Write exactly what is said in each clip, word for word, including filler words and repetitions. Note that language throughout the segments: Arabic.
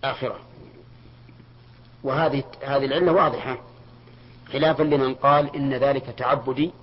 الآخرة. وهذه هذه العلة واضحة، خلافا لمن قال إن ذلك تعبدي،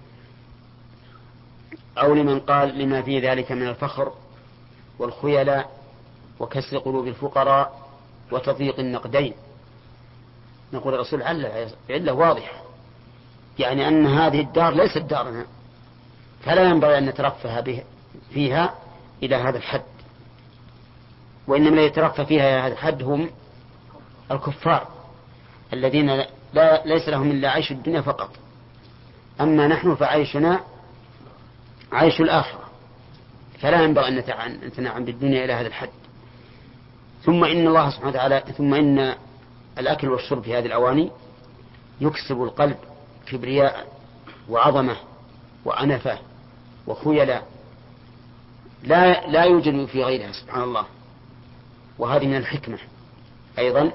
أو لمن قال لما في ذلك من الفخر والخيلاء وكسر قلوب الفقراء وتضييق النقدين. نقول الرسول علة علة واضحة، يعني أن هذه الدار ليست دارنا، فلا ينبغي أن نترفه به فيها إلى هذا الحد، وإنما لا يترفه فيها إلى هذا الحد هم الكفار الذين لا ليس لهم إلا عيش الدنيا فقط، أما نحن فعيشنا عيش الآخرة، فلا ينبغي أن نتنعم بالدنيا إلى هذا الحد. ثم إن الله سبحانه وتعالى ثم إن الأكل والشرب في هذه الأواني يكسب القلب كبرياء وعظمة وعنفة وخيلاء لا لا يوجد في غيرها سبحان الله، وهذه من الحكمة أيضا.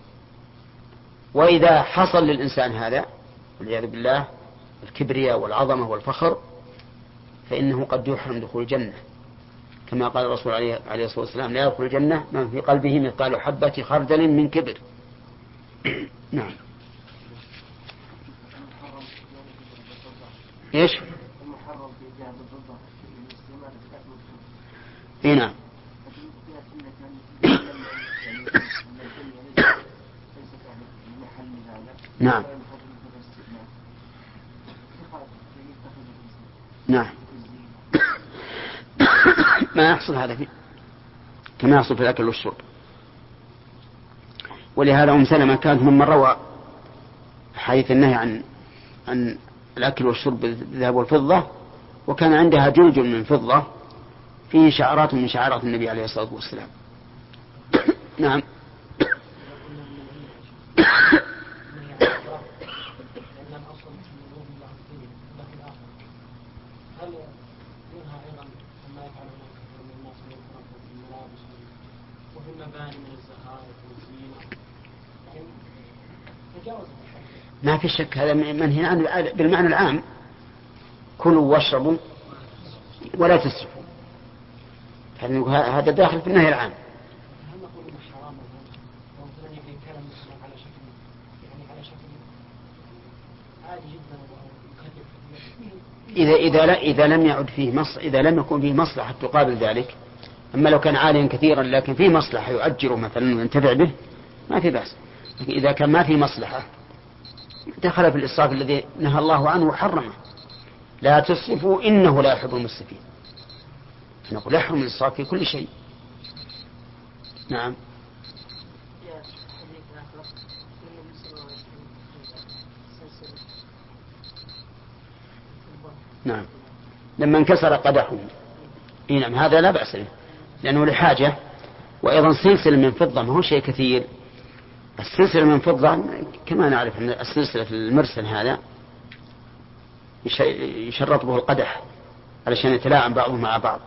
وإذا حصل للإنسان هذا والعياذ بالله الكبرياء والعظمة والفخر، فإنه قد يحرم دخول الجنة، كما قال الرسول عليه الصلاة والسلام: لا يدخل الجنة من في قلبه مثقال حبة خردل من كبر. نعم. ايش؟ المحرم في الذهب والفضة الاستعمال في الأكل والشرب. اي نعم. نعم نعم ما يحصل هذا فيه كما يحصل في الأكل والشرب. ولهذا أم سلمة كانت ممن روى حديث النهي عن عن الأكل والشرب بالذهب والفضة، وكان عندها جلج من فضة فيه شعرات من شعارات النبي عليه الصلاة والسلام. نعم. ما في شك هذا منهي عنه بالمعنى العام: كلوا واشربوا ولا تسرفوا. هذا داخل في النهي العام. إذا إذا لا إذا لم يعد فيه مصلحة، إذا لم يكن فيه مصلحة تقابل ذلك. أما لو كان عاليا كثيرا لكن فيه مصلحة يؤجره مثلا وينتفع به ما في بأس. لكن إذا كان ما فيه مصلحة دخل في الإسراف الذي نهى الله عنه وحرمه: لا تسرفوا إنه لا يحب المسرفين. نقول يحرم الإسراف في كل شيء. نعم. نعم لما انكسر قدحه. نعم هذا لا بأس له لأنه لحاجة. وأيضا سلسلة من فضة ما هو شيء كثير. السلسلة من فضة كما نعرف أن السلسلة في المرسل هذا يشرط به القدح علشان يتلاعب بعضه مع بعض.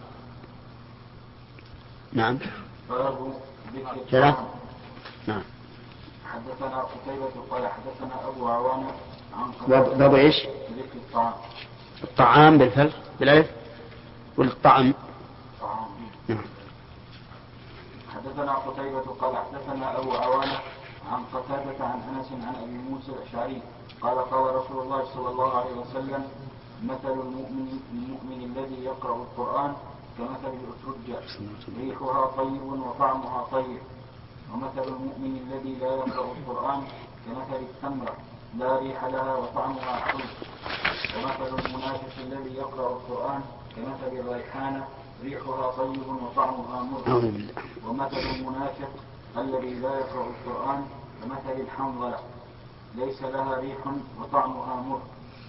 نعم. ثلاث. نعم. حدثنا قتيبة قال حدثنا أبو عوانة عن باب إيش؟ الطعام. الطعام بالفلس بالألف والطعم. نعم. حدثنا قتيبة قال حدثنا أبو عوانة عن قتادة عن أنس عن أبي موسى الأشعري قال قال رسول الله صلى الله عليه وسلم: مثل المؤمن المؤمن الذي يقرأ القرآن كمثل الأترجة ريحها طيب وطعمها طيب، ومثل المؤمن الذي لا يقرأ القرآن كمثل التمرة لا ريح لها وطعمها حلو، ومثل المنافق الذي يقرأ القرآن كمثل الريحانة ريحها طيب وطعمها مر، ومثل المنافق الذي لا يقرأ القرآن كمثل الحنظلة ليس لها ريح وطعمها مر.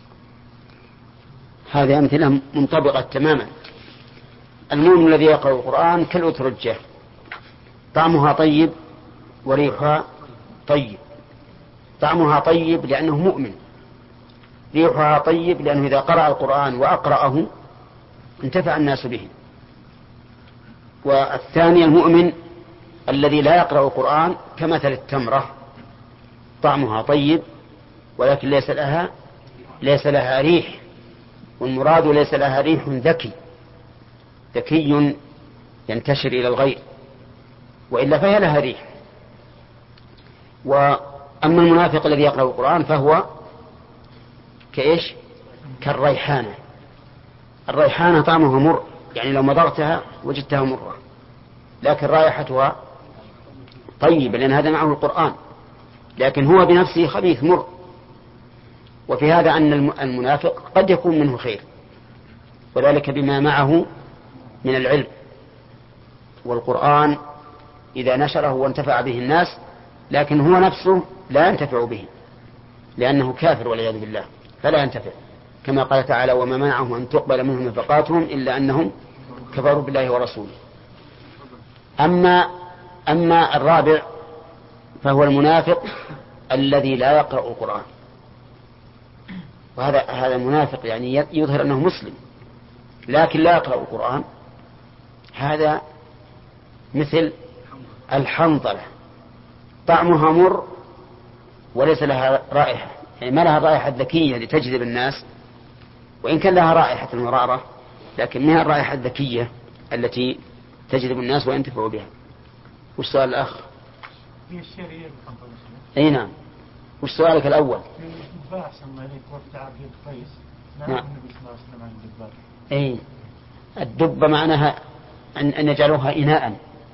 هذه أمثلة منطبقة تماما. المؤمن الذي يقرأ القرآن كالأترجة طعمها طيب وريحها طيب. طعمها طيب لأنه مؤمن، ريحها طيب لأنه إذا قرأ القرآن وأقرأه انتفع الناس به. والثاني المؤمن الذي لا يقرأ القرآن كمثل التمرة طعمها طيب ولكن ليس لها ليس لها ريح، والمراد ليس لها ريح ذكي ذكي ينتشر إلى الغير، وإلا فهي لها ريح وأما المنافق الذي يقرأ القرآن فهو كإيش؟ كالريحانة. الريحانة طعمها مر، يعني لو مضغتها وجدتها مرة، لكن رائحتها طيبة لأن هذا معه القرآن، لكن هو بنفسه خبيث مر. وفي هذا أن المنافق قد يكون منه خير، وذلك بما معه من العلم والقرآن إذا نشره وانتفع به الناس، لكن هو نفسه لا ينتفع به لأنه كافر والعياذ بالله، فلا ينتفع، كما قال تعالى: وما منعهم أن تقبل منهم نفقاتهم إلا أنهم كفروا بالله ورسوله. أما أما الرابع فهو المنافق الذي لا يقرأ القرآن، وهذا هذا المنافق يعني يظهر أنه مسلم لكن لا يقرأ القرآن. هذا مثل الحنظلة، طعمها مر وليس لها رائحة، يعني ما لها رائحة ذكية لتجذب الناس، وإن كان لها رائحة المرارة لكن ما هي الرائحة الذكية التي تجذب الناس وينتفعوا بها. وش سؤال الأخ؟ أي نعم. وش سؤالك الأول؟ نعم. أي الدب معناها أن يجعلوها إناء،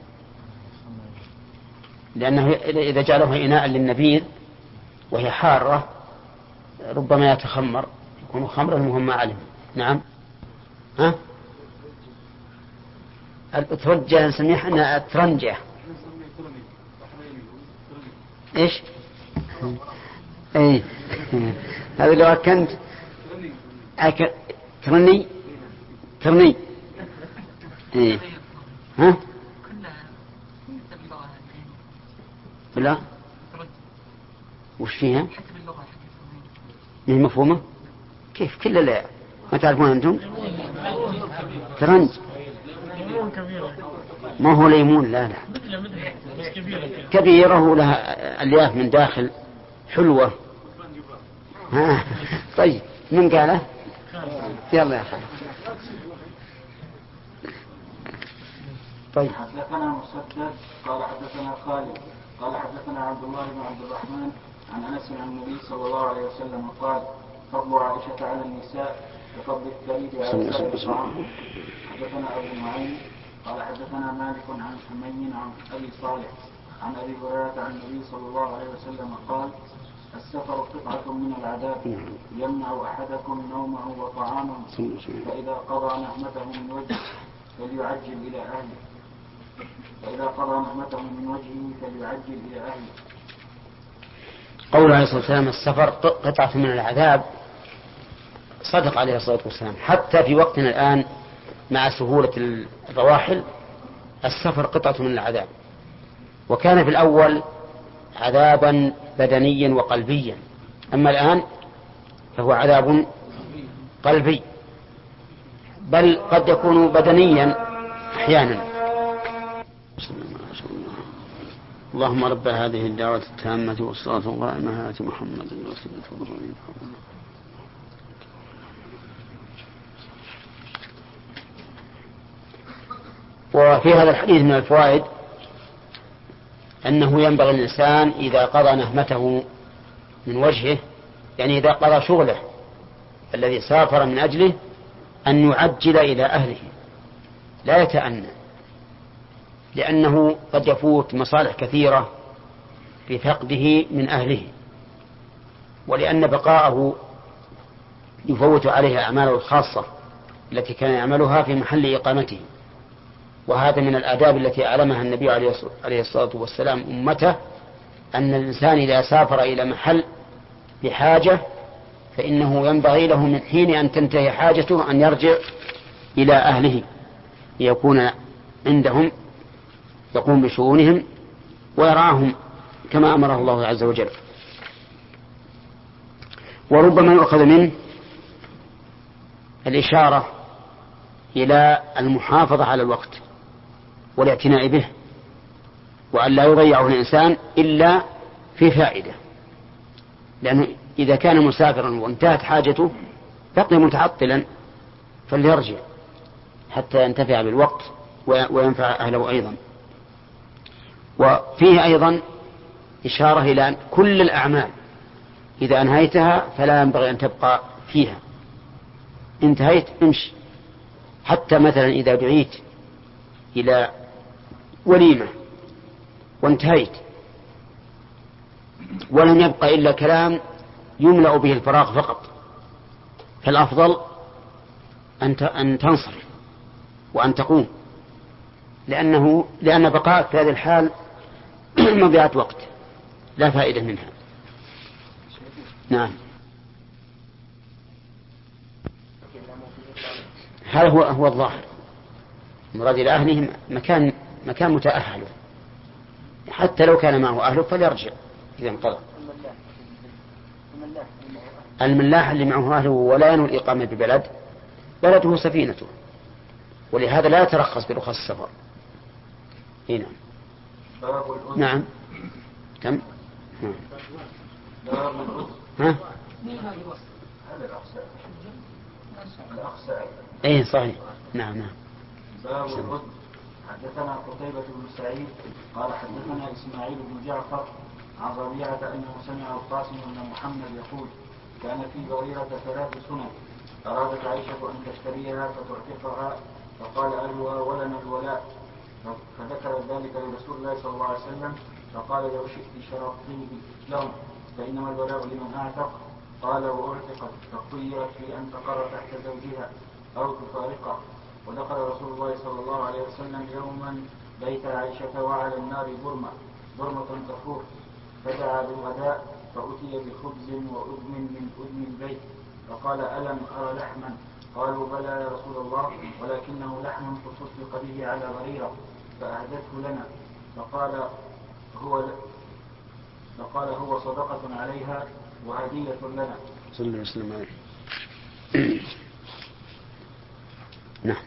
لأنه إذا جعلوها إناء للنبيذ وهي حارة ربما يتخمر، يكون خمرا وهم ما علم. نعم. ها؟ الأترجة نسميها احنا الترنجة. إيش؟ أي هذا لو أكنت أك... ترني ترني إيه. ها؟ لا. وش فيها؟ من مفهومة؟ كيف كل لا ما تعرفون أنتم؟ ترنج ما هو ليمون، لا لا كبيرة لها الياف من داخل حلوة. ها طيب من قاله؟ يلا يا أخي. طيب. حدثنا مسدد قال حدثنا خالد قال حدثنا عبد الله بن عبد الرحمن عن أنس عن النبي صلى الله عليه وسلم قال: فضل عائشة على النساء كفضل الثريد على سائر الطعام. حدثنا أبو نعيم قال حدثنا مالك عن حمي عن أبي صالح عن أبي هريرة عن النبي صلى الله عليه وسلم قال: السفر قطعة من العذاب يمنع أحدكم نومه وطعامه، فإذا قضى نعمته من وجهه فليعجل إلى أهله فإذا قضى نعمته من وجهه فليعجل إلى أهله. قول عليه الصلاة والسلام: السفر قطعة من العذاب، صدق عليه الصلاة والسلام. حتى في وقتنا الآن مع سهولة الرواحل السفر قطعة من العذاب، وكان في الأول عذابا بدنيا وقلبيا، أما الآن فهو عذاب قلبي، بل قد يكون بدنيا أحيانا. اللهم رب هذه الدعوة التامة والصلاة القائمة آت محمد الوسيلة والفضيلة. وفي هذا الحديث من الفوائد أنه ينبغي الإنسان إذا قضى نهمته من وجهه، يعني إذا قضى شغله الذي سافر من أجله، أن يعجل إلى أهله لا يتأنى، لأنه قد يفوت مصالح كثيرة بفقده من أهله، ولأن بقاءه يفوت عليه أعماله الخاصة التي كان يعملها في محل إقامته. وهذا من الآداب التي أعلمها النبي عليه الصلاة والسلام أمته، أن الإنسان إذا سافر إلى محل بحاجة فإنه ينبغي له من حين أن تنتهي حاجته أن يرجع إلى أهله ليكون عندهم يقوم بشؤونهم ويرعاهم كما أمره الله عز وجل. وربما يؤخذ منه الإشارة إلى المحافظة على الوقت والاعتناء به، وأن لا يضيعه الإنسان إلا في فائدة، لأنه إذا كان مسافرا وانتهت حاجته بقي متعطلا، فليرجع حتى ينتفع بالوقت وينفع أهله أيضا. وفيه أيضا إشارة إلى أن كل الأعمال إذا أنهيتها فلا ينبغي أن تبقى فيها، انتهيت امشي. حتى مثلا إذا دعيت إلى وليمة وانتهيت ولم يبقى إلا كلام يملأ به الفراغ فقط، فالأفضل أن تنصرف وأن تقوم، لأنه لأن بقاءك في هذه الحال مضيعة وقت لا فائدة منها. نعم، هذا هو هو الظاهر. مراد إلى أهله مكان مكان متأهل، حتى لو كان معه أهله فليرجع إذا انقضى. الملاح اللي معه أهله ولا ينوي الإقامة ببلد، بلده سفينته، ولهذا لا يترخص برخص السفر. هنا نعم كم ها ايه صحيح. نعم نعم. باب الرد. حدثنا قتيبة بن سعيد قال حدثنا إسماعيل بن جعفر عن ربيعة أنه سمع القاسم بن محمد يقول كان في بريرة ثلاث سنن أرادت عائشة أن تشتريها فتعتقها فقال أهلها ولنا الولاء، فذكر ذلك لرسول الله صلى الله عليه وسلم فقال لو شئت شرطته لهم فإنما الولاء لمن أعتق. قال وأعتقت فخيرت في أن تقر تحت زوجها أو تفارقه. ودخل رسول الله صلى الله عليه وسلم يوما بيت عائشة وعلى النار برمة برمة تفور، فدعا بالغداء فأتي بخبز وأدم من أدم البيت فقال ألم أرى لحما؟ قالوا بلى يا رسول الله ولكنه لحم تصدق به على بريرة فأهدته لنا. فقال هو فقال هو صدقة عليها وهدية لنا. صلى الله عليه وسلم. نعم.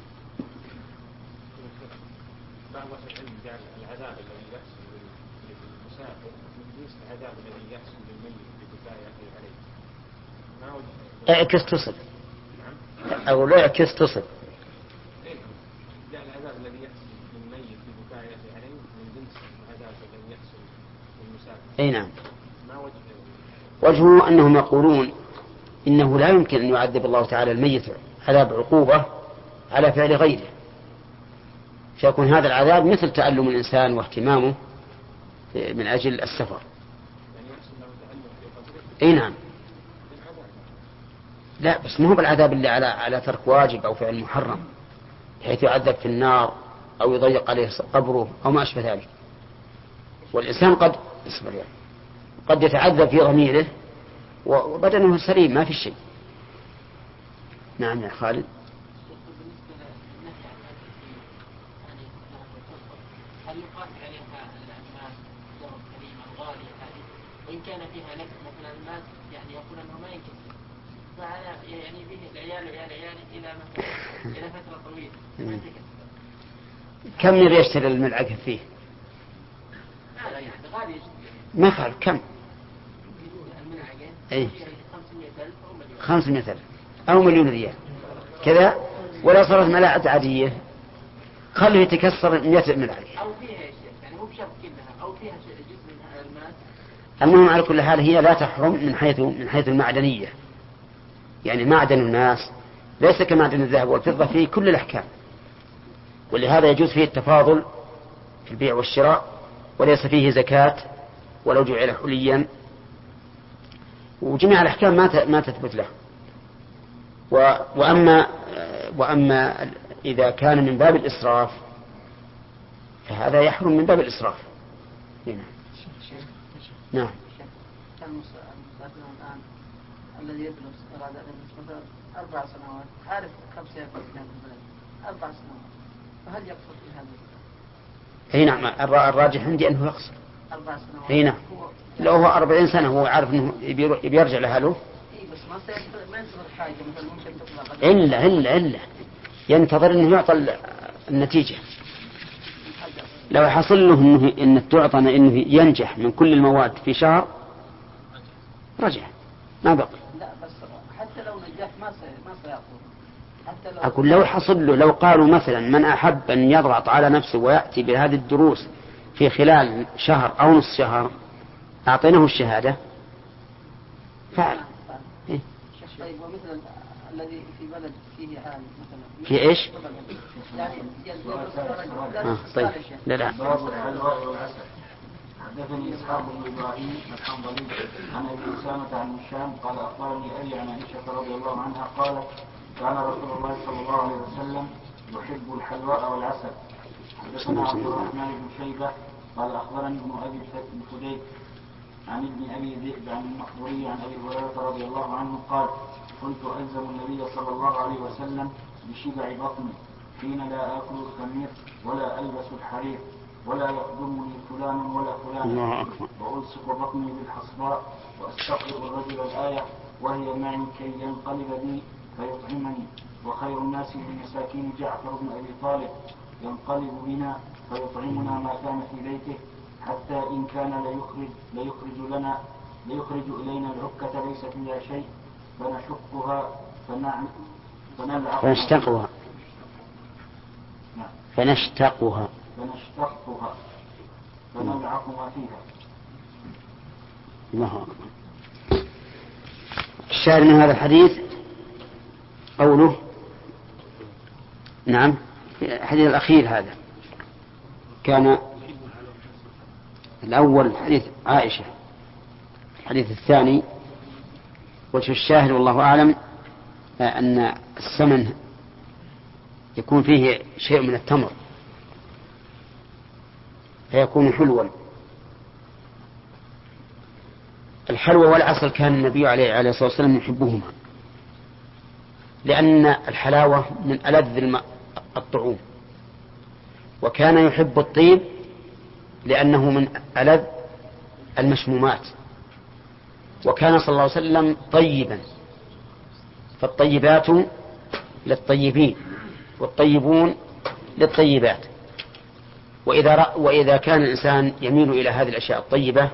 بعض العلم جعل العذاب الذي يحصل للمسافر مثل العذاب الذي يحصل للميت ببكاء أخيه عليه. ما وجه اعكس تصل. أو لا اعكس تصل. جعل العذاب الذي يحصل للميت ببكاء أخيه عليه من جنس العذاب الذي يحصل للمسافر. أي نعم. ما وجه وجهه أنهم يقولون إنه لا يمكن أن يعذب الله تعالى الميت عذاب عقوبة على فعل غيره، فيكون هذا العذاب مثل تألم الإنسان واهتمامه من أجل السفر. أي نعم. لا بس ما هو بالعذاب اللي على على ترك واجب أو فعل محرم بحيث يعذب في النار أو يضيق عليه قبره أو ما أشبه ذلك. والإنسان قد يعني قد يتعذب في ضميره وبدنه سليم ما في شيء. نعم يا خالد. هل يقاس عليها الناس يوم كريمة غالية هذه وإن كان فيها نكس مثلا الناس يعني يقول أنه ما ينكسر فأنا يعني به العيال وعيال عيالي إلى مثلا إلى فترة طويلة ما تكسر. كم يبي يشتري الملعقة فيه؟ هذا يعني غالي جدا. ما فعل كم؟ الملعقة أي خمسمائة ألف أو مليون. خمسمائة ألف أو مليون ريال كذا، ولا صارت ملاعق عادية خليه يتكسر مئة ملعقة. أو فيها شيء يعني مو بشرط كلها أو فيها جزء من الماس. المهم على كل حال هي لا تحرم من حيث من حيث المعدنية، يعني معدن الناس ليس كمعدن الذهب والفضة فيه كل الأحكام، ولهذا يجوز فيه التفاضل في البيع والشراء وليس فيه زكاة ولو جعل حليا، وجميع الأحكام ما ما تثبت له. وأما وأما إذا كان من باب الإسراف فهذا يحرم من باب الإسراف. هنا. نعم. المسافر الآن الذي يبلغ إرادة مثلا أربع سنوات عارف كم سيكون في البلد أربع سنوات فهل يقصد في هذا؟ أي نعم الراجح عندي أنه يقصد أربع سنوات. أي نعم. لو هو أربعين سنة هو عارف أنه يرجع لأهله. إيه بس ما سينتظر ما ينتظر حاجة مثلا ممكن تطلع. إلا إلا إلا ينتظر أنه يعطى النتيجة. لو حصل له إنه إن تعطى إنه ينجح من كل المواد في شهر رجع ما بقي. لا بس حتى لو نجح ما سي ما سيعطون. حتى لو أقول لو حصل له لو قالوا مثلا من أحب أن يضغط على نفسه ويأتي بهذه الدروس في خلال شهر أو نصف شهر أعطيناه الشهادة فعل. إيه؟ طيب ومثل الذي في بلد فيه عالم مثلا في إيش؟ يعني آه طيب لا لا. باب الحلوى والعسل. حدثني اسحاق بن ابراهيم الحنظلي عن ابي اسامه عن هشام قال اخبرني ابي عن عائشه رضي الله عنها قالت كان رسول الله صلى الله عليه وسلم يحب الحلواء والعسل. حدثنا عبد الرحمن بن شيبه قال اخبرني ابن ابي الفديك عن ابن ابي ذئب عن المقبوري عن ابي هريره رضي الله عنه قال كنت الزم النبي صلى الله عليه وسلم بشبع بطني حين لا اكل الخمير ولا البس الحرير ولا يخدمني فلان ولا فلان وألصق بطني بالحصباء وأستقرئ الرجل الآية وهي معي كي ينقلب بي فيطعمني وخير الناس من مساكين جعفر بن أبي طالب ينقلب بنا فيطعمنا ما كان في بيته حتى إن كان ليخرج, ليخرج لنا ليخرج إلينا العكة ليس فيها شيء فنشقها فنلعقها فنشتقها فنشتقها فنشتقها فنلعق ما فيها. الله أكبر. الشاهد من هذا الحديث قوله نعم الحديث الأخير هذا كان الأول حديث عائشة، الحديث الثاني وجه الشاهد والله أعلم أن السمن يكون فيه شيء من التمر فيكون حلوا. الحلوى والعسل كان النبي عليه الصلاة والسلام يحبهما لأن الحلاوة من ألذ الطعوم، وكان يحب الطيب لأنه من ألذ المشمومات، وكان صلى الله عليه وسلم طيبا، فالطيبات للطيبين والطيبون للطيبات. وإذا, رأ وإذا كان الإنسان يميل إلى هذه الأشياء الطيبة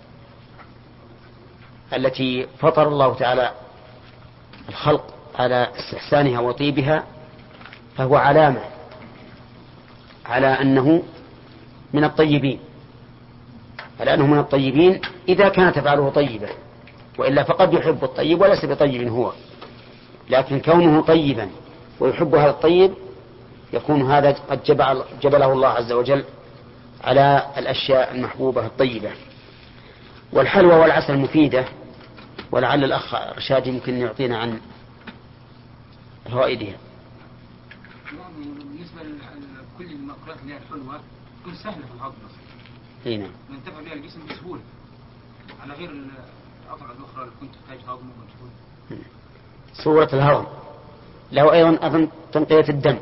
التي فطر الله تعالى الخلق على استحسانها وطيبها فهو علامة على أنه من الطيبين، على أنه من الطيبين إذا كانت أفعاله طيبة، وإلا فقد يحب الطيب وليس بطيب هو، لكن كونه طيبا ويحب هذا الطيب يكون هذا قد جبل جبله الله عز وجل على الأشياء المحبوبة الطيبة. والحلوى والعسل مفيدة، ولعل الأخ رشاد يمكن يعطينا عن فوائدها. بالنسبة لكل المأكولات اللي هي الحلوة تكون سهلة في الهضم، هنا ينتفع بها الجسم بسهولة على غير الأطعمة الأخرى اللي كنت تحتاج هضم ومجهود. صورة الهضم له أيضا أظن تنقية الدم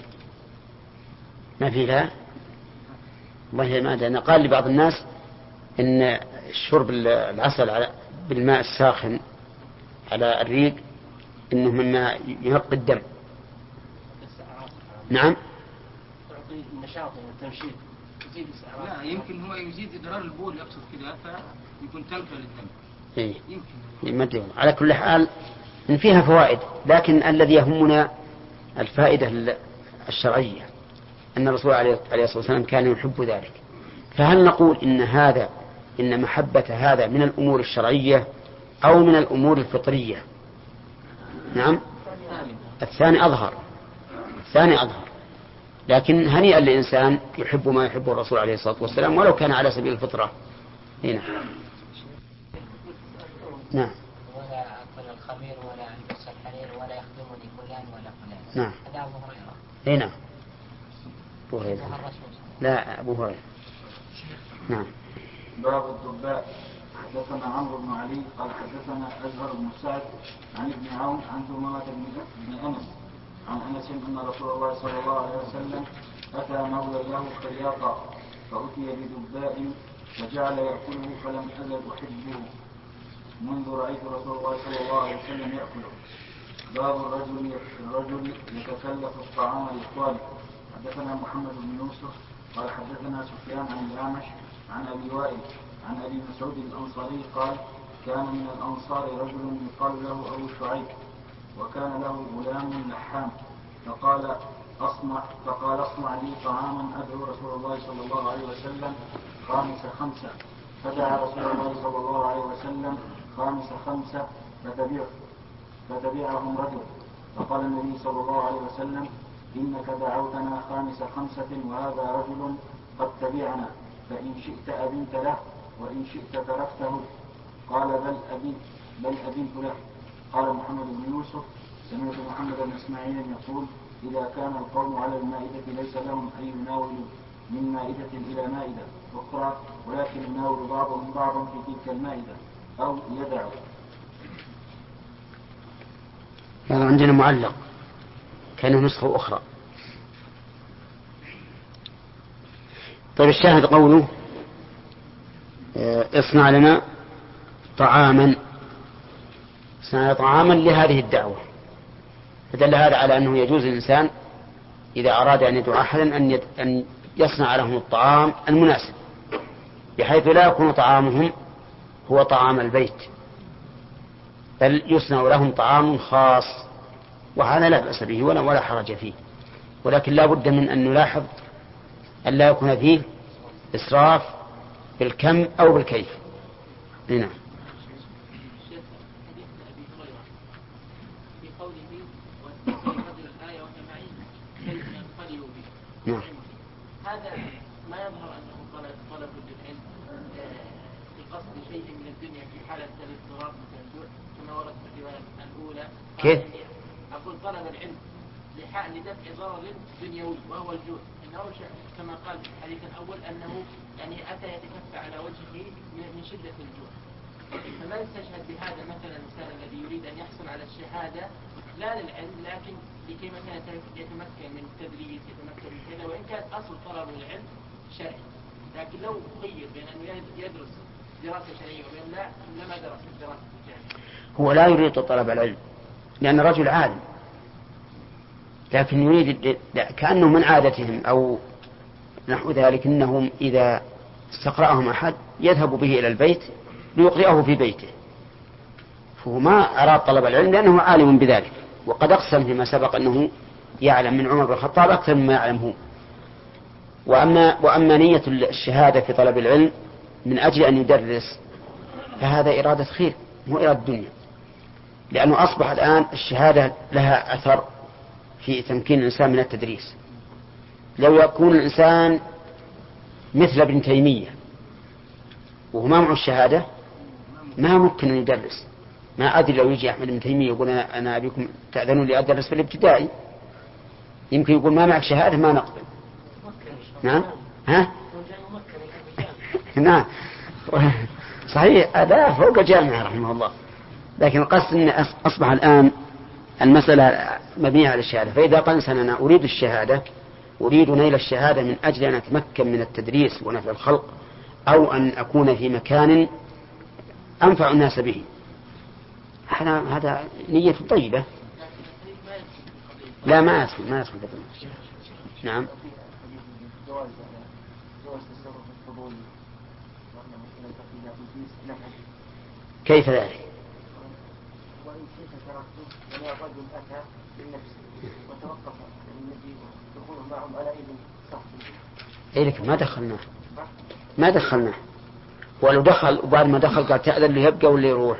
ما في لا والله ما أدري. أنا قال لبعض الناس إن شرب العسل بالماء الساخن على الريق إنه مما ينقي الدم. نعم تعطي النشاط والتنشيط تزيد السعرات. لا يمكن هو يزيد إدرار البول يقصد كذا فيكون تنقية للدم. إيه يمكن. على كل حال إن فيها فوائد، لكن الذي يهمنا الفائدة الشرعية أن الرسول عليه الصلاة والسلام كان يحب ذلك. فهل نقول إن هذا إن محبة هذا من الأمور الشرعية أو من الأمور الفطرية؟ نعم الثاني أظهر، الثاني أظهر، لكن هنيئا للإنسان يحب ما يحبه الرسول عليه الصلاة والسلام ولو كان على سبيل الفطرة. هنا نعم ولا أكل الخمير ولا ألبس الحرير ولا يخدمني فلان ولا فلان. نعم هذا أبو هريرة. هنا أبو هريرة لا أبو هريرة. نعم. باب الدباء. حدثنا عمرو بن علي قال حدثنا أزهر بن سعد عن ابن عون عن ثمامة بن أنس عن أنس أن رسول الله صلى الله عليه وسلم أتى مولى له خياطا فأتي بدباء فجعل يأكله فلم أزل أحبه منذ رأيت رسول الله صلى الله عليه وسلم يأكله. باب الرجل الرجل يتكلف الطعام لإخوانه. حدثنا محمد بن يوسف قال حدثنا سفيان عن الأعمش عن أبي وائل عن أبي مسعود الأنصاري قال كان من الأنصار رجل يقال له أبو شعيب وكان له غلام لحام فقال أصنع فقال اصنع لي طعاما أدعو رسول الله صلى الله عليه وسلم خامس خمسة فدعا رسول الله صلى الله عليه وسلم خامس خمسة فتبع فتبعهم رجل، فقال النبي صلى الله عليه وسلم: إنك دعوتنا خامس خمسة وهذا رجل قد تبعنا، فإن شئت أذنت له وإن شئت تركته. قال: بل أذنت بل أذنت له. قال محمد بن يوسف: سمعت محمد بن إسماعيل يقول: إذا كان القوم على المائدة ليس لهم أن يناولوا من مائدة إلى مائدة أخرى، ولكن يناول بعضهم بعضا في تلك المائدة أو يدعوا. هذا عندنا معلق كان نسخة أخرى. طيب الشاهد قوله: اصنع لنا طعاما، اصنع طعاما لهذه الدعوة، فدل هذا على أنه يجوز الإنسان إذا أراد أن يدعو أحدا أن يصنع لهم الطعام المناسب، بحيث لا يكون طعامهم هو طعام البيت، بل يصنع لهم طعام خاص، وهذا لا بأس به ولا ولا حرج فيه، ولكن لا بد من أن نلاحظ أن لا يكون فيه إسراف بالكم أو بالكيف. هنا نعم. هذا ما يظهر أنه طلب طلب للعلم بقصد شيء من الدنيا في حالة الاضطرار مثل الجوع كما ورد في الرواية الأولى. كيف؟ أقول طلب العلم لدفع ضرر دنيوي وهو الجوع، إنه كما قال في الحديث الأول أنه يعني أتى يتكفى على وجهه من شدة الجوع. فما يستشهد بهذا مثلا الإنسان الذي يريد أن يحصل على الشهادة لا للعلم لكن لكي مثلا يتمكن من التدريس، يتمكن من كذا، وإن كان أصل طلب العلم شرعي، لكن لو خير بين أن يدرس دراسة شرعية وبين لا لما درس الدراسة الجامعية. هو لا يريد طلب العلم لأن رجل عالم، لكن يريد كأنه من عادتهم أو نحو ذلك أنهم إذا استقرأهم أحد يذهب به إلى البيت ليقرئه في بيته، فهو ما أراد طلب العلم لأنه عالم بذلك، وقد أقسم فيما سبق أنه يعلم من عمر بن الخطاب أكثر مما يعلم هو. وأما, وأما نية الشهادة في طلب العلم من أجل أن يدرس فهذا إرادة خير مو إرادة دنيا، لأنه أصبح الآن الشهادة لها أثر في تمكين الإنسان من التدريس. لو يكون الإنسان مثل ابن تيمية وهو ما معه الشهادة ما ممكن أن يدرس. ما أدري لو يجي أحمد بن تيمية يقول أنا أبيكم تأذنوا لي أدرس في الابتدائي، يمكن يقول ما معك شهادة ما نقبل. نعم ها نعم صحيح هذا فوق الجامعة رحمه الله، لكن القصد أن أصبح الآن المسألة مبنية على الشهادة. فإذا قال إنسان أنا أريد الشهادة، أريد نيل الشهادة من أجل أن أتمكن من التدريس ونفع الخلق، أو أن أكون في مكان أنفع الناس به، هذا نية طيبة. لا ما يدخل ما يدخل نعم. كيف ذلك؟ إيه لك ما دخلناه ما دخلناه ولو دخل وبعد ما دخل قال تأذن اللي يبقى واللي يروح.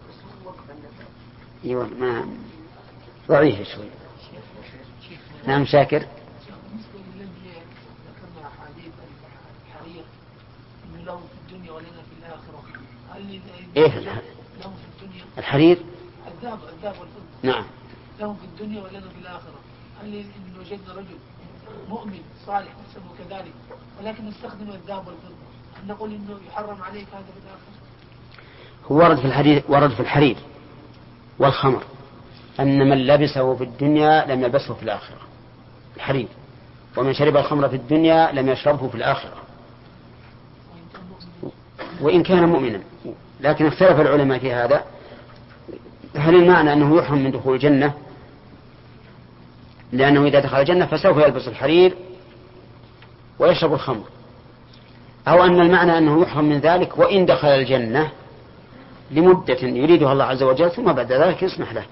ايوه ما ضعيف شوي. نعم شاكر. ايه الحرير الذهب الذهب والفضة نعم لهم في الدنيا ولنا في الآخرة. هل إن وجدنا رجل مؤمن صالح نحسبه كذلك ولكن نستخدم الذهب والفضة هل نقول إنه يحرم عليك هذا في الآخرة؟ هو ورد في الحديث ورد في الحرير والخمر أن من لبسه في الدنيا لم يلبسه في الآخرة الحرير، ومن شرب الخمر في الدنيا لم يشربه في الآخرة وإن كان مؤمنا. لكن اختلف العلماء في هذا، هل المعنى أنه يحرم من دخول الجنة لأنه إذا دخل الجنة فسوف يلبس الحرير ويشرب الخمر، أو أن المعنى أنه يحرم من ذلك وإن دخل الجنة لمدة يريدها الله عز وجل ثم بعد ذلك يسمح له.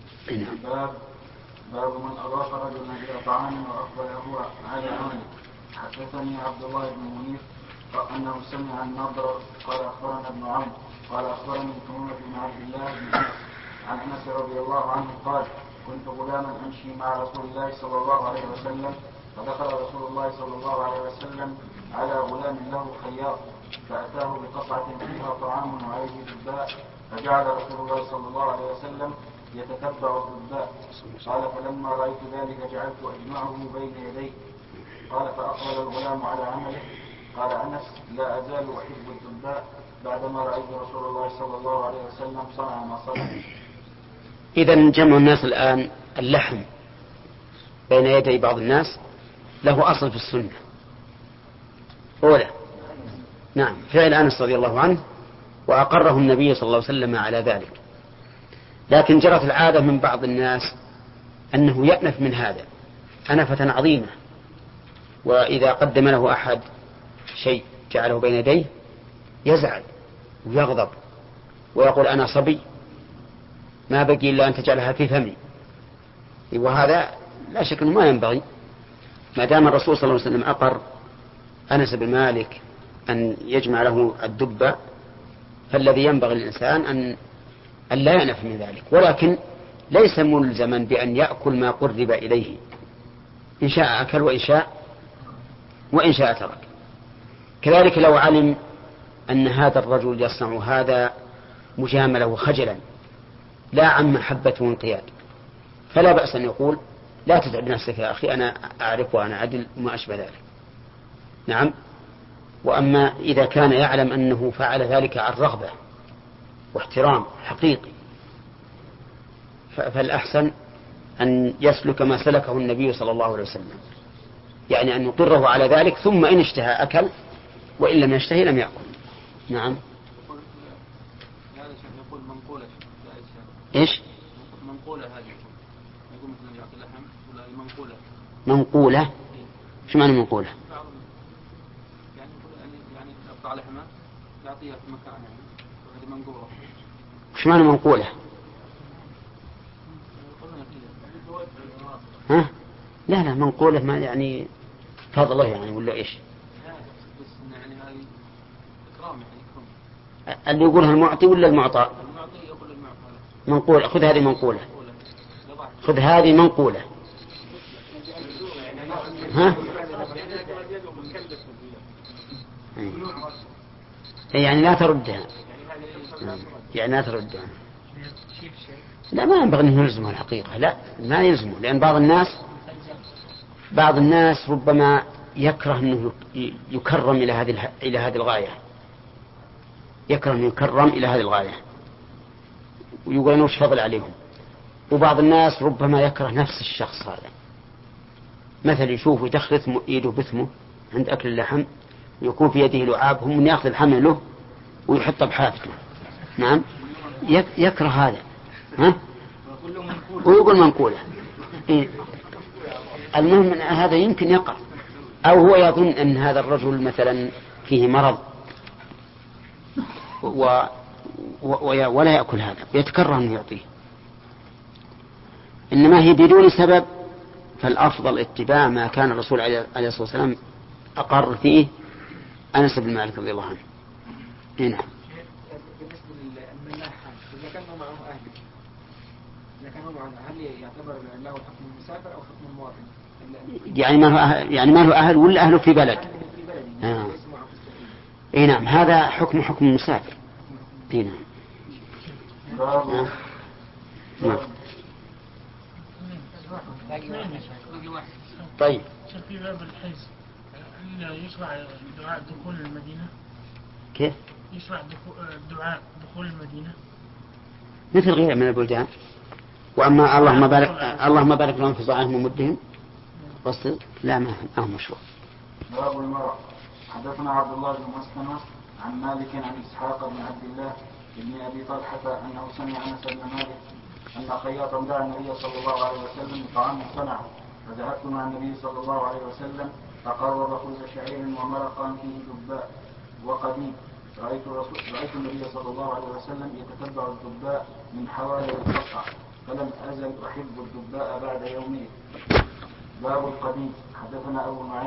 باب باب من أضاف رجلا إلى طعام وأقبل هو على عمله حدثني عبد الله بن منير أنه سمع النضر قال أخبرنا ابن عون قال أخبرني تميمة بن عبد الله بن أنس عن أنس رضي الله عنه قال كنت غلاما أمشي مع رسول الله صلى الله عليه وسلم فدخل رسول الله صلى الله عليه وسلم على غلام له خياط فأتاه بقطعة فيها طعام وعليه دباء فجعل رسول الله صلى الله عليه وسلم يتتبع الدباء قال فلما رأيت ذلك جعلت أجمعه بين يديه قال فأقبل الغلام على عمله قال أنس لا أزال أحب الدباء بعدما رأيت رسول الله صلى الله عليه وسلم صنع ما صنع. إذن جمع الناس الآن اللحم بين يدي بعض الناس له أصل في السنة. أولى نعم فعل أنس رضي الله عنه وأقره النبي صلى الله عليه وسلم على ذلك، لكن جرت العادة من بعض الناس أنه يأنف من هذا أنفة عظيمة، وإذا قدم له أحد شيء جعله بين يديه يزعل ويغضب ويقول أنا صبي ما بقي إلا أن تجعلها في فمي، وهذا لا شك أنه ما ينبغي. ما دام الرسول صلى الله عليه وسلم أقر أنس بن مالك أن يجمع له الدبة فالذي ينبغي للإنسان أن أن لا يأنف من ذلك، ولكن ليس ملزما بأن يأكل ما قرب إليه، إن شاء أكل وإن شاء وإن شاء ترك. كذلك لو علم أن هذا الرجل يصنع هذا مجاملة وخجلا لا عن محبة وانقياد فلا بأس أن يقول لا تتعب نفسك يا أخي أنا أعرف وأنا عدل وما أشبه ذلك. نعم. وأما إذا كان يعلم أنه فعل ذلك عن رغبة واحترام حقيقي فالأحسن أن يسلك ما سلكه النبي صلى الله عليه وسلم، يعني أن يقره على ذلك ثم إن اشتهى أكل وإن لم يشتهي لم يأكل. نعم. يقول منقولة إيش؟ منقولة هذه يقول مثلا يعطي اللحم ولا منقولة. منقولة؟ شو معنى منقولة؟ يعني يعني يقطع لحمة يعطيها في مكان يعني وهذه منقولة. شو معنى منقولة؟ ها؟ لا لا منقولة ما يعني فضل الله يعني ولا إيش؟ يعني هذه إكرام يعني إكرام. اللي يقولها المعطي ولا المعطى؟ المعطي يقول المعطى. منقولة. خذ هذه منقولة. خذ هذه منقولة. ها؟ يعني لا تردها. يعني لا تردها. لا ما ينبغي أن يلزمه الحقيقة، لا ما يلزمه، لأن بعض الناس بعض الناس ربما يكره أنه يكرم إلى هذه إلى هذه الغاية، يكره أن يكرم إلى هذه الغاية ويقول أنه فضل عليهم. وبعض الناس ربما يكره نفس الشخص هذا، مثل يشوف يدخل يده بثمه عند أكل اللحم ويكون في يده لعاب هم من يأخذ اللحم له ويحطه بحافته. نعم يكره هذا ها؟ ويقول منقولة. إيه؟ المهم أن هذا يمكن يقع، أو هو يظن أن هذا الرجل مثلا فيه مرض و... و... ولا يأكل هذا ويتكرر أنه يعطيه، إنما هي بدون سبب فالأفضل اتباع ما كان الرسول عليه الصلاة والسلام أقر فيه أنس بن مالك رضي الله عنه. هنا بالنسبة للملاحة إذا كانوا معه أهل إذا كانوا معه أهل يعتبر له حكم المسافر أو حكم المواطن؟ يعني ما هو أهل يعني ما هو أهل ولا أهله في بلد؟ آه. إيه نعم هذا حكم حكم المسافر. إيه نعم. آه. نعم. طيب. في باب الحج يشرع دعاء دخول المدينة؟ كيف؟ يشرع دعاء دخول المدينة مثل غيره من البلدان. وأما اللهم بارك اللهم بارك لهم في صاعهم ومدهم قصد لا ما هو مشروع. باب المرأة. حدثنا عبد الله بن مسلمة عن مالك عن إسحاق بن عبد الله بن أبي طلحة أنه سمع أنس بن مالك أن خياطا دعا النبي صلى الله عليه وسلم بطعام صنعه فذهبت مع النبي صلى الله عليه وسلم فقرب خبز شعير ومرقا فيه دباء وقديم. رأيت, رأيت النبي صلى الله عليه وسلم يتتبع الدباء من حوالي القطع فلم أزل أحب الدباء بعد يومين. باب القديم. حدثنا أبو نعيم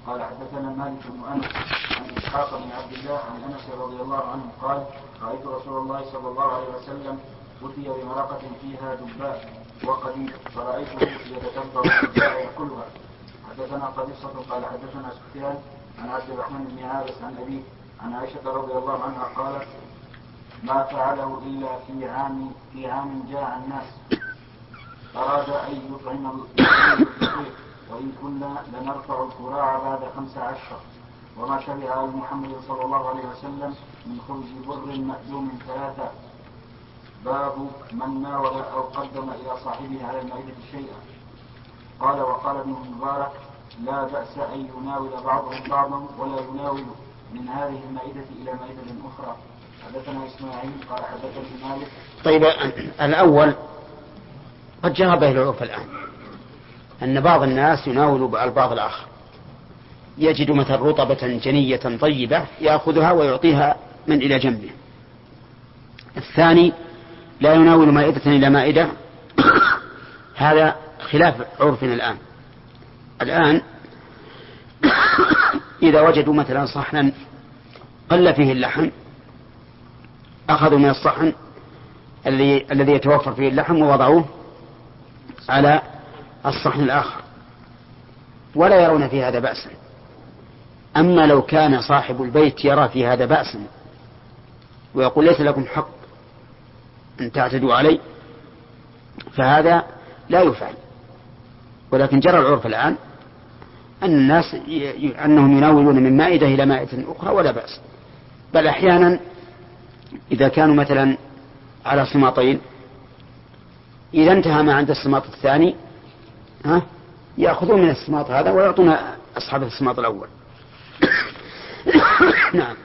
قال حدثنا مالك بن أنس عن إسحاق بن عبد الله عن أنس رضي الله عنه قال رأيت رسول الله صلى الله عليه وسلم أتي بمرقة فيها دباء وقديد فرأيته يتتبع الدباء يأكلها. حدثنا قبيصة قال حدثنا سفيان عن عبد الرحمن بن عابس عن أبيه عن عائشة رضي الله عنها قالت ما فعله إلا في عام في عام جاع الناس أراد أن يطعم الفقير وإن كنا لنرفع الكراع بعد خمس عشر وما شبع آل محمد صلى الله عليه وسلم من خبز بر مأدوم ثلاثة. باب من ناول أو قدم إلى صاحبه على المائدة شيئا. قال وقال ابن المبارك لا بأس أن يناول بعضهم بعضا ولا يناول من هذه المائدة إلى مائدة أخرى. حدثنا إسماعيل قال حدثني مالك. طيب الأول قد جرى به العرف الآن أن بعض الناس يناول البعض الآخر، يجد مثلا رطبة جنية طيبة يأخذها ويعطيها من إلى جنبه. الثاني لا يناول مائدة إلى مائدة، هذا خلاف عرفنا الآن. الآن إذا وجدوا مثلا صحنا قل فيه اللحم أخذوا من الصحن الذي الذي يتوفر فيه اللحم ووضعوه على الصحن الآخر ولا يرون في هذا بأسا. أما لو كان صاحب البيت يرى في هذا بأسا ويقول ليس لكم حق أن تعتدوا علي فهذا لا يفعل. ولكن جرى العرف الآن أن الناس ي... أنهم يناولون من مائدة إلى مائدة أخرى ولا بأس. بل أحيانا إذا كانوا مثلا على صماطين إذا انتهى ما عند الصماط الثاني ها يأخذون من الصماط هذا ويعطون أصحاب الصماط الأول. نعم.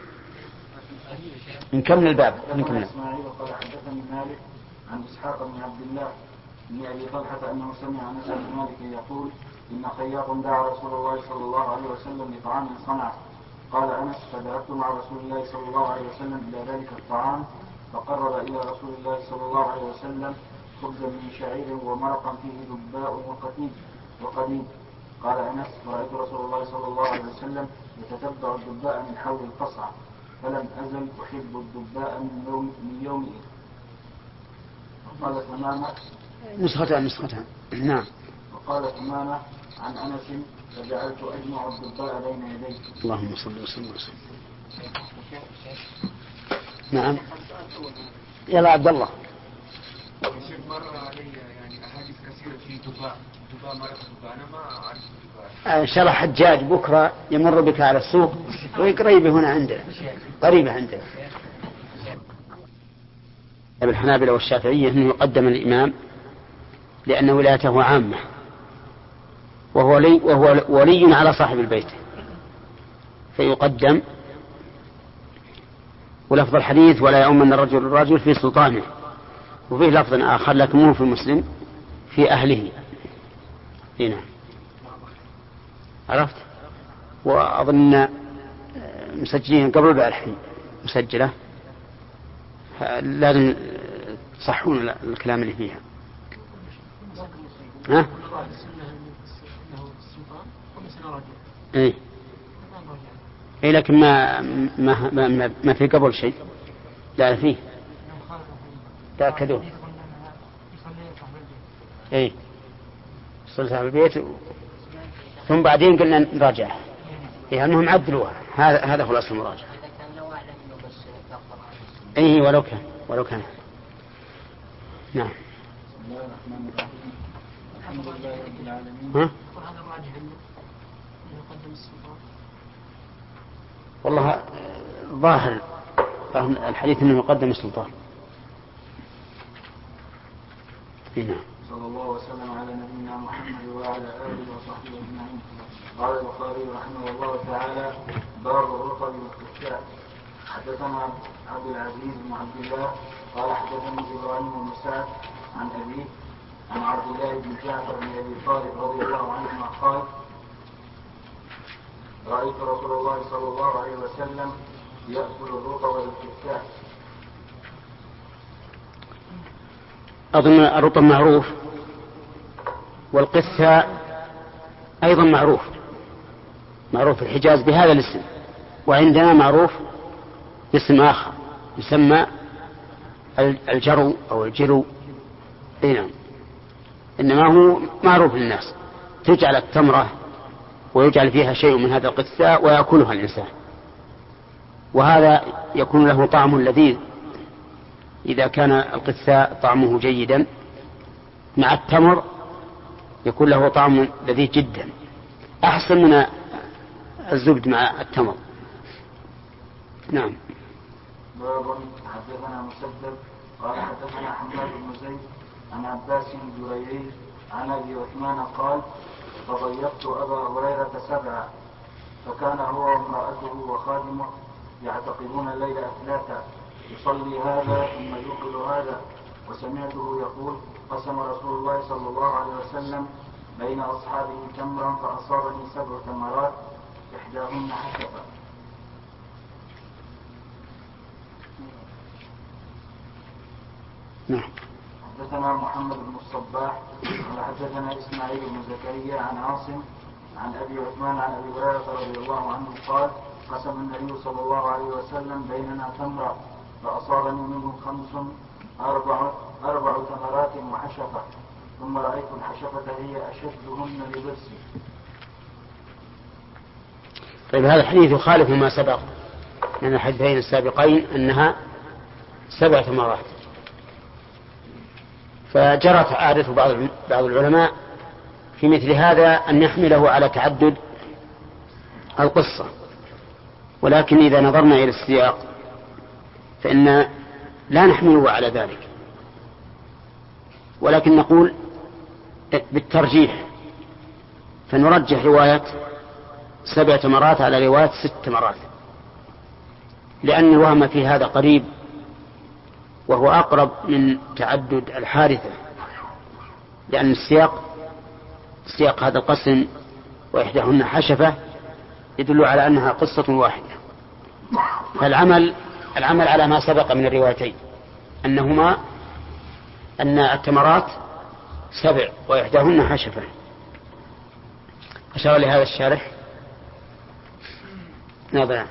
نكمل الباب. نكمل. إسماعيل قال حدثني مالك عن إسحاق بن عبد الله بن أبي طلحة أنه سمع أنس بن مالك يقول إن خياط دعا رسول الله صلى الله عليه وسلم لطعام صنع. قال أنس فذهبت مع رسول الله صلى الله عليه وسلم إلى ذلك الطعام فقرب إلى رسول الله صلى الله عليه وسلم خبزا من شعير ومرقا فيه دباء وقتيد وقديد. قال أنس فرأيت رسول الله صلى الله عليه وسلم يتتبع الدباء من حول القصعة فلم أزل أحب الدباء من يوم من يومئذ. وقال ثمامة نسختها نسختها نعم. وقال ثمامة عن أنس فجعلت أجمع الدباء بين يديك. اللهم صل وسلم وسلم. نعم. يلا عبد الله. مر علي يعني أحاديث كثيرة في دباء دباء مرق دباء أنا ما أعرف دباء. إن شاء الله حجاج بكرة يمر بك على السوق وقريبة هنا عندنا قريبة عندنا. الحنابلة والشافعية أنه يقدم الإمام لأن ولايته عامة وهو ولي, وهو ولي على صاحب البيت فيقدم. ولفظ الحديث ولا يؤمن الرجل الرجل في سلطانه، وفيه لفظ آخر لكنه في مسلم في أهله. هنا عرفت. وأظن مسجلين قبل بقى الحين مسجلة لازم تصحون الكلام اللي فيها. ها؟ ايه ايه لكن ما ما ما, ما في قبل شيء. لا فيه تأكدوا. ايه صلت على البيت ثم بعدين قلنا نراجع. إيه أنهم عدلوها. هذا هذا هو الأصل المراجعة. ايه ولو كان ولو كان. نعم. بسم الله الرحمن الرحيم. الحمد لله رب العالمين. ها؟ والله ظاهر الحديث انه يقدم السلطان. هنا. صلى الله وسلم على نبينا محمد وعلى اله وصحبه اجمعين. قال البخاري رحمه الله تعالى باب الرطب والاستفتاء. حدثنا عبد العزيز بن عبد الله قال حدثني ابراهيم بن سعد عن ابيه عن عبد الله بن جعفر بن ابي طالب رضي الله عنهما قال رايت رسول الله صلى الله عليه وسلم ياكل الرطب والاستفتاء. أظن الرطب معروف والقثة أيضا معروف. معروف في الحجاز بهذا الاسم، وعندنا معروف باسم آخر يسمى الجرو أو الجرو. نعم، إنما هو معروف للناس. تجعل التمرة ويجعل فيها شيء من هذا القثاء ويأكلها الإنسان، وهذا يكون له طعم لذيذ إذا كان القثاء طعمه جيدا مع التمر، يكون له طعم لذيذ جدا، أحسن من الزبد مع التمر. نعم. باب حدثنا مسدد قال حدثنا حماد بن زيد عن عباس بن جريري عن ابي عثمان قال فضيفت ابا هريره سبعا فكان هو وامراته وخادمه يعتقدون الليل اثلاثا يصلي هذا ثم يوقظ هذا، وسمعته يقول قسم رسول الله صلى الله عليه وسلم بين اصحابه تمرا فاصابني سبع تمرات احداهن حشفا. نعم. حدثنا محمد بن الصباح قال حدثنا اسماعيل بن زكريا عن عاصم عن ابي عثمان عن ابي هريره رضي الله عنه قال قسم النبي صلى الله عليه وسلم بيننا تمرا فاصابني منه خمس اربع اربع تمرات وحشفه، ثم رايت الحشفه هي اشدهن لضرسي. طيب، هذا الحديث يخالف ما سبق من الحديثين السابقين أنها سبع تمرات، فجرت عادة بعض بعض العلماء في مثل هذا أن يحمله على تعدد القصة، ولكن إذا نظرنا إلى السياق فإن لا نحمله على ذلك، ولكن نقول بالترجيح، فنرجح رواية سبع تمرات على رواية ست تمرات، لأن الوهم في هذا قريب وهو أقرب من تعدد الحارثة، لأن السياق سياق هذا القسم وإحداهن حشفة يدل على أنها قصة واحدة. فالعمل العمل على ما سبق من الروايتين أنهما أن التمرات سبع وإحداهن حشفة. أشار لهذا الشارح نظرا.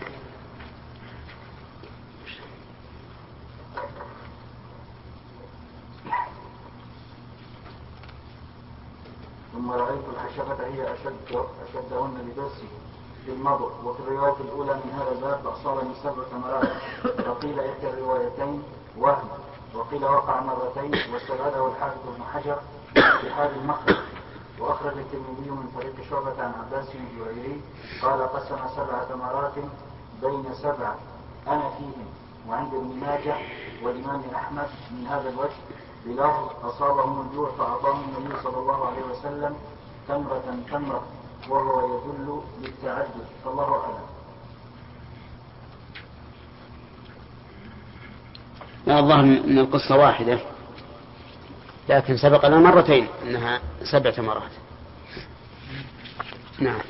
ثم رأيت الحشفة هي أشد أشدهن لدرسي في المضغ، وفي الرواية الأولى من هذا الباب فأصابني سبع ثمرات، وقيل إحدى الروايتين وهم، وقيل وقع مرتين، واستبعده الحافظ ابن حجر في حال المخرج. وأخرج الترمذي من طريق شعبة عن عباس بن جريري قال قسم سبع ثمرات بين سبع أنا فيهم. وعند ابن ماجه والإمام أحمد من هذا الوجه بلفظ أصابهم الجوع فأعطاهم النبي صلى الله عليه وسلم تمرة تمرة، وهو يدل للتعدد، فالله أعلم. لا، الظاهر من القصة واحدة، لكن سبق لنا مرتين أنها سبع تمرات. نعم.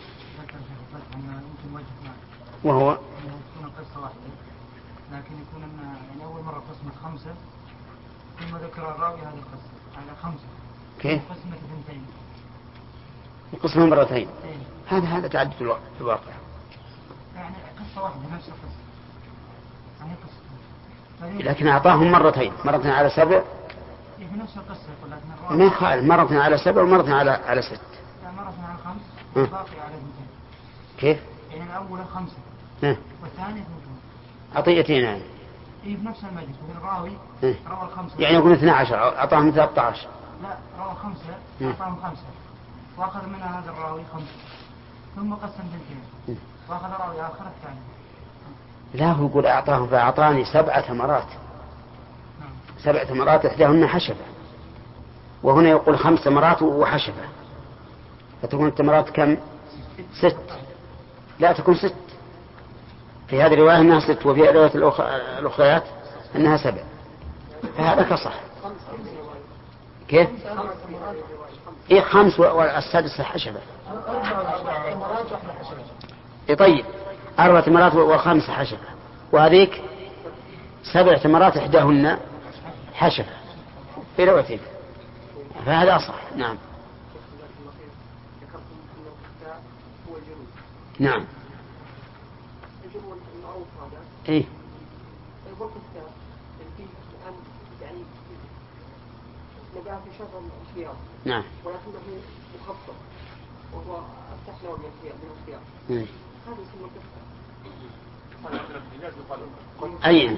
وهو تكون القصة واحدة، لكن يكون أن يعني أول مرة قسمة خمسة ثم ذكر الراوي هذه القصة على خمسة. كيف؟ قسمة اثنتين. القسمة مرتين. إيه؟ هذا هذا تعدد الواقع. يعني قصة واحدة نفس القصة. يعني قصة. لكن أعطاهم مرتين، مرة على سبع. إيه نفس القصة يقول، لكن الراوي. ما يخالف، مرة على سبع ومرة على على ست. لا، مرة على خمس وباقي على اثنتين. كيف؟ يعني الأول خمسة. اه. والثاني اثنتين. عطيتين يعني. إيه بنفس المجلس، الراوي اه. روى الخمسة. يعني يكون اثنا عشر، أعطاهم ثلاثة عشر. لا، روى خمسة أعطاهم خمسة، وأخذ منها هذا الراوي خمسة، ثم قسم اثنتين، وأخذ راوي آخر الثاني. لا، هو يقول أعطاهم فأعطاني سبع تمرات. نعم. سبع تمرات إحداهن حشفة، وهنا يقول خمس تمرات وحشفة، فتكون التمرات كم؟ ست. لا، تكون ست. في هذه الرواية أنها ست، وفي الرواية الأخريات أنها سبع، فهذا كصح. كيف؟ إيه خمس والسادسة حشفة. إيه طيب، أربع تمرات وخمس حشفة، وهذيك سبع تمرات إحداهن حشفة في روايتين، فهذا أصح. نعم. نعم. الجبن المعروف هذا. إيه. الوقت فيه الآن يعني نبات في شجر الخيار. نعم. ولكنه مخفف وهو أفتح له من الخيار. إيه. هذا يسمى كفة. أي.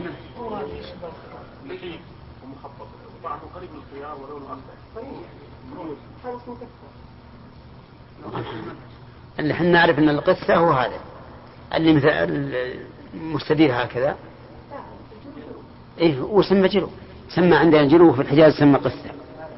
لحيف ومخفف طعمه قريب من الخيار ولونه أخضر. هذا اسمه كفة. اللي احنا نعرف ان القثة هو هذا اللي مثل المستدير هكذا. ايه وسمى جلو، سمى عندنا جلو في الحجاز سمى قثة.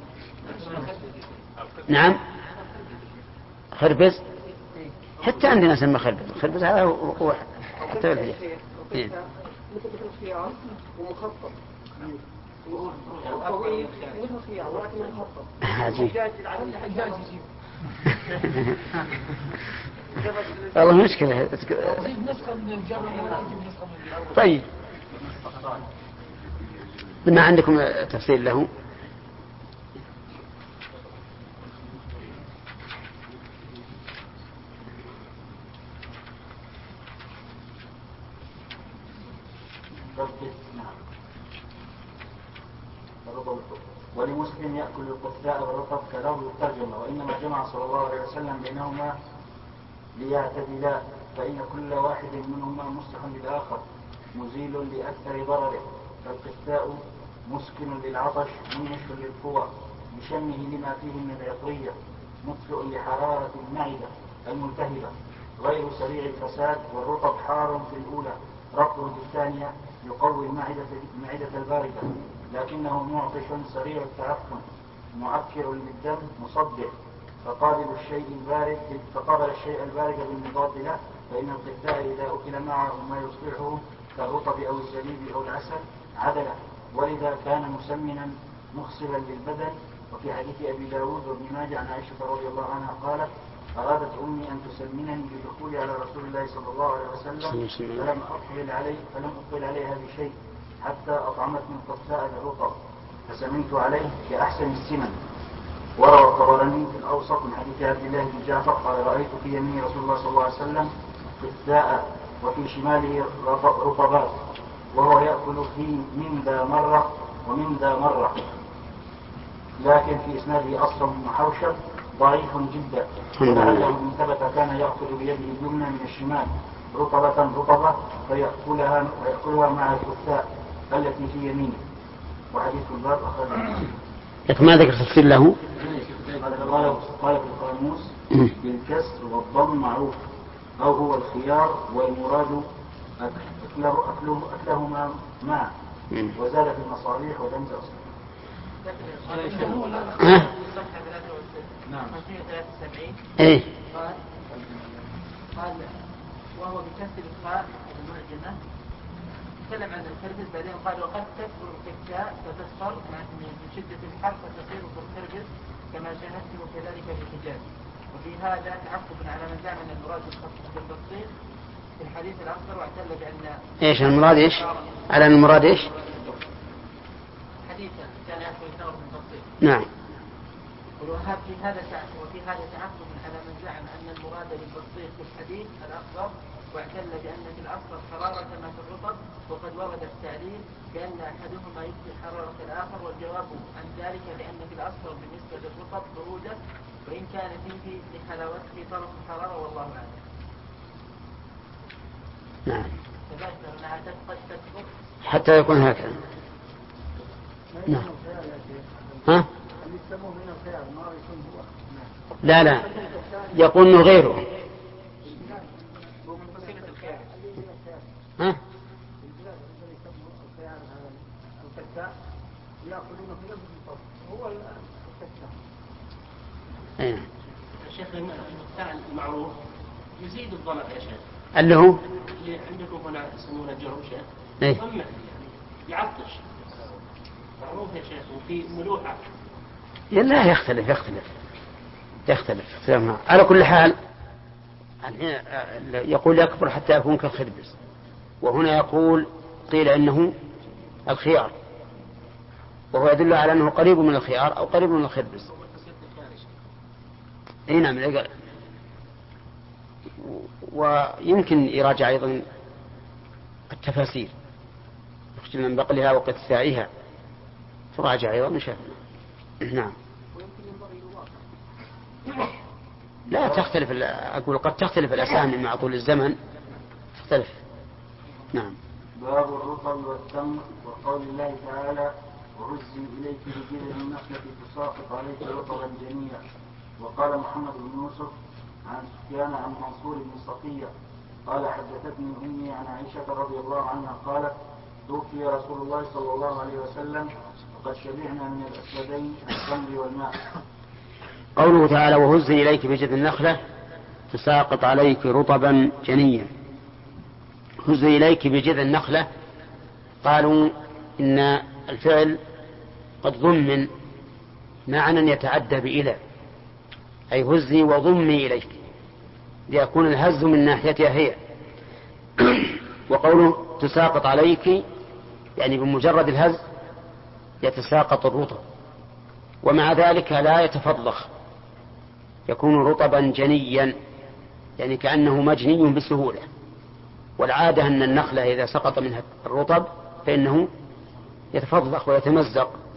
نعم خربز حتى عندنا سمى خربز. خربز هذا هو حتى في الحجاز. إيه. مثل الخيار ومخفف طويل مثل الخيار ولكنه مخفف. عجيب. الحجاج يجيب والله مشكلة. نسخة من الجامعة نسخة من الجامعة. طيب ما عندكم تفصيل له؟ ولمسلم يأكل القثاء والرطب كلفظ الترجمة، وإنما جمع صلى الله عليه وسلم بينهما ليعتدلا، فإن كل واحد منهما مصلح للآخر مزيل لأكثر ضرره. فالقثاء مسكن للعطش منش للقوى بشمه لما فيه من العطرية مطفئ لحرارة المعدة الملتهبة غير سريع الفساد. والرطب حار في الأولى رطب في الثانية يقوي المعدة, المعدة الباردة، لكنه معطش سريع التعفن معكر للدم مصدع. فقابل الشيء البارد فقابل الشيء البارد بالمضاد له. فإن القثاء إذا أكل معه ما يصلحه كالرطب أو الزبيب أو العسل عدله، ولذا كان مسمنا مخصبا للبدن. وفي حديث أبي داود وابن ماجه عن عائشة رضي الله عنها قالت: أرادت أمي أن تسمنني بدخولي على رسول الله صلى الله عليه وسلم فلم أقبل عليه فلم أقبل عليها بشيء حتى أطعمتني القثاء بالرطب فسمنت عليه كأحسن السمن. وروى الطبراني في الأوسط من حديث عبد الله بن جعفر قال: رأيت في يمين رسول الله صلى الله عليه وسلم قثاء وفي شماله رطبات وهو يأكل في من ذا مرة ومن ذا مرة. لكن في إسناده أصل بن حوشب ضعيف جدا، ولعله من ثبت كان يأخذ بيده اليمنى من الشمال رطبة رطبة فيأكلها ويأكلها مع القثاء التي في يمينه. وحديث الباب أخذ لكن ما ذكر تفسير له. قال في القاموس بالكسر والضم معروف أو هو الخيار والمراد أكله أكله أكلهما معا. وزاد في المصابيح ودمز أصلا. نعم. إيه. قال قال وهو بكسر الخاء المعجمة تكلم عن الخربز بعدين قال: وقد تكبر الكساء فتصفر من شدة الحر فتصير كالخربز كما شاهدته كذلك في الحجاز. وفي هذا تعقب على من زعم ان المراد بالبسيط في الحديث الاخر واعتل بان ايش المراد ايش؟ على المراد ايش؟ حديثا كان يأكل الثمر بالبسيط. نعم. وفي هذا وفي هذا تعقب على من زعم ان المراد بالبسيط في الحديث الاخر واعتل بان في الاصل حرارة كما في الرطب، وقد ورد التعليل بان احدهما يبقي حرارة الاخر، والجواب عن ذلك لان في الاصل بالنسبة للرطب برودة وإن كان فيه لحلاوته طرف الحرارة والله أعلم. نعم. فذكر حتى يكون هكذا. نعم. ها؟ لا لا يقول انه غيره. ها؟ ايه. الشيخ المقطع المعروف يزيد الظمأ يا شيخ. اللي هو اللي عندكم هنا يسمونه الجرم شيخ. ايه. ظمأ يعني يعطش. معروف يا شيخ وفي ملوحة. لا يختلف يختلف يختلف اختلافنا. على كل حال يقول يكبر حتى يكون كالخربز، وهنا يقول قيل انه الخيار، وهو يدل على انه قريب من الخيار او قريب من الخربز. اي نعم. ويمكن يراجع أيضا التفاسير يخشى من بقلها وقتساعها تراجع أيضا إن شاء الله. نعم. لا تختلف، أقول قد تختلف الأسامي مع طول الزمن تختلف. نعم. باب الرطب والتمر وقول الله تعالى وهزي إليك بجذع النخلة تساقط عليك رطبا جنيا. وقال محمد بن يوسف عن سفيان عن منصور بن صفية قال حدثتني أمي عن عائشة رضي الله عنها قالت توفي رسول الله صلى الله عليه وسلم وقد شبعنا من الأسودين التمر والماء. قوله تعالى وهزي إليك بجذع النخلة تساقط عليك رطبا جنيا. هزي إليك بجذع النخلة قالوا إن الفعل قد ضمن معنى يتعدى بإلى، أي هزي وضمي إليك ليكون الهز من ناحيتها هي. وقوله تساقط عليك يعني بمجرد الهز يتساقط الرطب، ومع ذلك لا يتفضخ، يكون رطبا جنيا يعني كأنه مجني بسهولة. والعادة أن النخلة إذا سقط منها الرطب فإنه يتفضخ ويتمزق